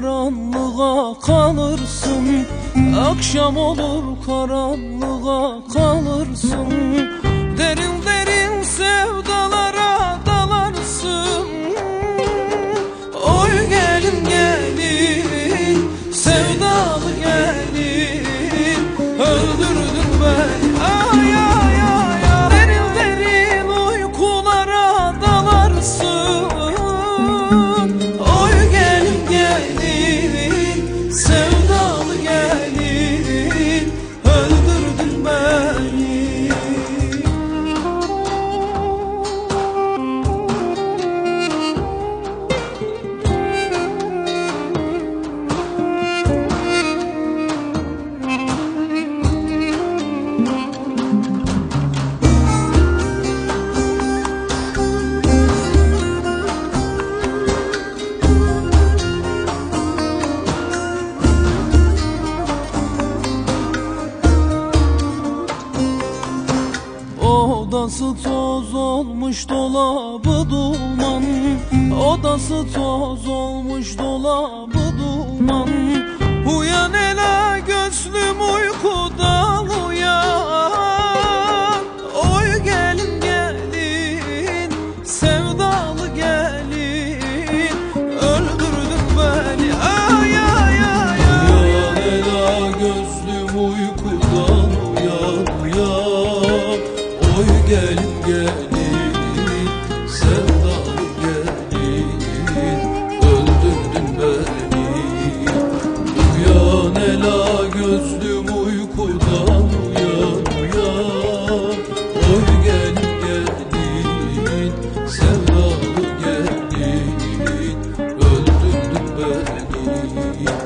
karanlığa kalırsın. Akşam olur karanlığa kalırsın. Derin derin sevdalara dalarsın. Oy gelin gelin, sevdalı gelin, öldürdün beni. Ay ay ay ay. Derin derin uykulara dalarsın. Oy gelin gelin, sevdalı gelin, öldürdün beni. Odası toz olmuş, dolabı duman. Odası toz olmuş, dolabı duman. Uyan ela gözlüm, uykudan uyan. Oy gelin gelin, sevdalı gelin, öldürdün beni. Ay ay ay ay. Uyan ela gözlüm, uykudan uyan uyan. Oy gelin gelin, sevdalı gelin, öldürdün beni. Uyan ela gözlüm, uykudan uyan uyan. Oy gelin gelin, sevdalı gelin, öldürdün beni.